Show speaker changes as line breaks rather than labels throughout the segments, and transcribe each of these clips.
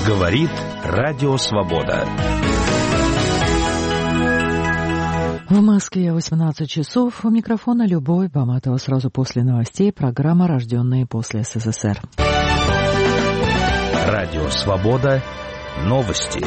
Говорит Радио Свобода.
В Москве 18 часов. У микрофона Любовь Баматова. Сразу после новостей программа «Рожденные после СССР».
Радио Свобода. Новости.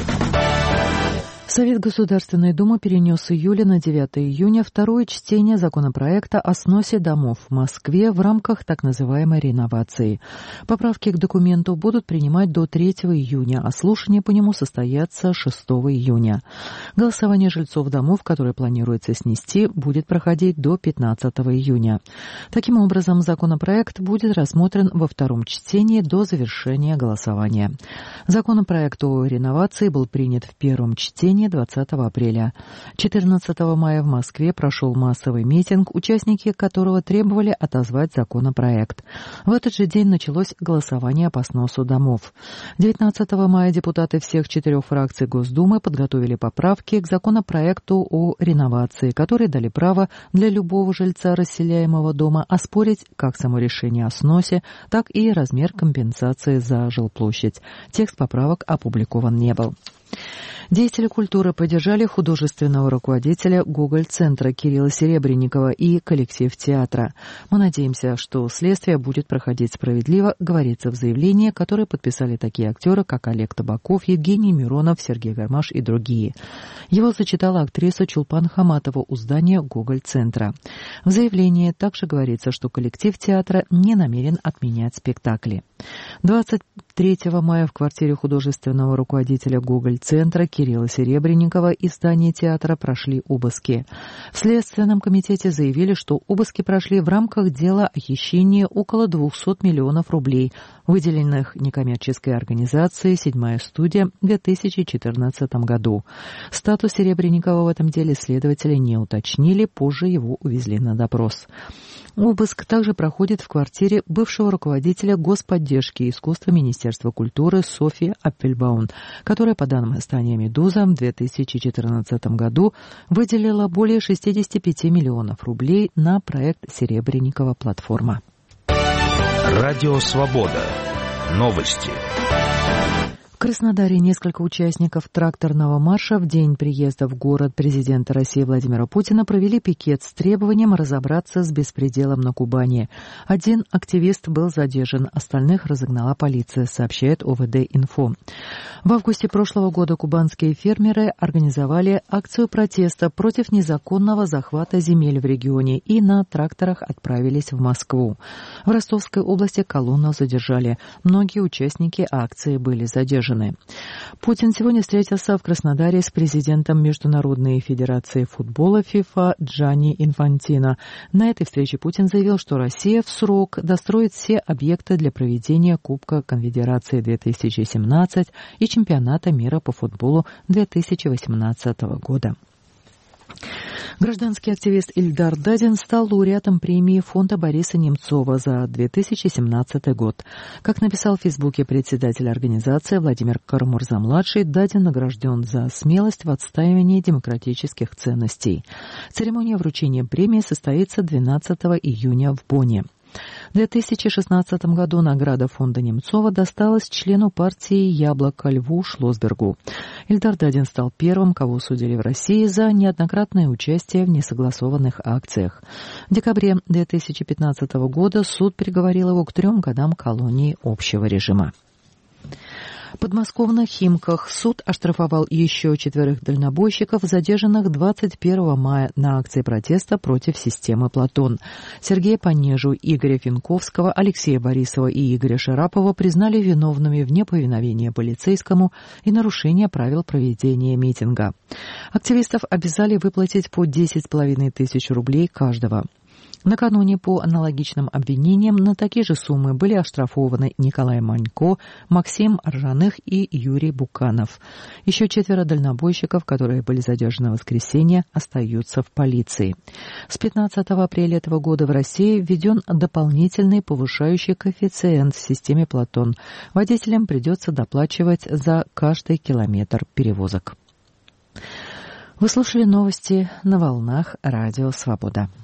Совет Государственной Думы перенес с июля на 9 июня второе чтение законопроекта о сносе домов в Москве в рамках так называемой реновации. Поправки к документу будут принимать до 3 июня, а слушания по нему состоятся 6 июня. Голосование жильцов домов, которые планируется снести, будет проходить до 15 июня. Таким образом, законопроект будет рассмотрен во втором чтении до завершения голосования. Законопроект о реновации был принят в первом чтении 20 апреля. 14 мая в Москве прошел массовый митинг, участники которого требовали отозвать законопроект. В этот же день началось голосование по сносу домов. 19 мая депутаты всех 4 фракций Госдумы подготовили поправки к законопроекту о реновации, которые дали право для любого жильца расселяемого дома оспорить как само решение о сносе, так и размер компенсации за жилплощадь. Текст поправок опубликован не был. Деятели культуры поддержали художественного руководителя Гоголь-центра Кирилла Серебренникова и коллектив театра. Мы надеемся, что следствие будет проходить справедливо, говорится в заявлении, которое подписали такие актеры, как Олег Табаков, Евгений Миронов, Сергей Гармаш и другие. Его зачитала актриса Чулпан Хаматова у здания Гоголь-центра. В заявлении также говорится, что коллектив театра не намерен отменять спектакли. 23 мая в квартире художественного руководителя Гоголь-центра Кирилла Серебренникова и в здании театра прошли обыски. В Следственном комитете заявили, что обыски прошли в рамках дела о хищении около 200 миллионов рублей, выделенных некоммерческой организацией «Седьмая студия» в 2014 году. Статус Серебренникова в этом деле следователи не уточнили, позже его увезли на допрос. Обыск также проходит в квартире бывшего руководителя господдержки и искусства Министерства культуры Софьи Апфельбаум, которая, по данным издания «Медуза», в 2014 году выделила более 65 миллионов рублей на проект Серебренникова «Платформа».
Радио Свобода. Новости.
В Краснодаре несколько участников тракторного марша в день приезда в город президента России Владимира Путина провели пикет с требованием разобраться с беспределом на Кубани. Один активист был задержан, остальных разогнала полиция, сообщает ОВД-Инфо. В августе прошлого года кубанские фермеры организовали акцию протеста против незаконного захвата земель в регионе и на тракторах отправились в Москву. В Ростовской области колонну задержали. Многие участники акции были задержаны. Путин сегодня встретился в Краснодаре с президентом Международной федерации футбола ФИФА Джанни Инфантино. На этой встрече Путин заявил, что Россия в срок достроит все объекты для проведения Кубка Конфедерации 2017 и Чемпионата мира по футболу 2018 года. Гражданский активист Ильдар Дадин стал лауреатом премии фонда Бориса Немцова за 2017 год. Как написал в Фейсбуке председатель организации Владимир Карамурза-младший, Дадин награжден за смелость в отстаивании демократических ценностей. Церемония вручения премии состоится 12 июня в Бонне. В 2016 году награда фонда Немцова досталась члену партии «Яблоко» Льву Шлосбергу. Ильдар Дадин стал первым, кого судили в России за неоднократное участие в несогласованных акциях. В декабре 2015 года суд приговорил его к 3 годам колонии общего режима. В подмосковных Химках суд оштрафовал еще 4 дальнобойщиков, задержанных 21 мая на акции протеста против системы «Платон». Сергея Понежу, Игоря Финковского, Алексея Борисова и Игоря Шарапова признали виновными в неповиновении полицейскому и нарушении правил проведения митинга. Активистов обязали выплатить по 10,5 тысяч рублей каждого. Накануне по аналогичным обвинениям на такие же суммы были оштрафованы Николай Манько, Максим Ржаных и Юрий Буканов. Еще 4 дальнобойщиков, которые были задержаны в воскресенье, остаются в полиции. С 15 апреля этого года в России введен дополнительный повышающий коэффициент в системе «Платон». Водителям придется доплачивать за каждый километр перевозок. Вы слушали новости на волнах Радио Свобода.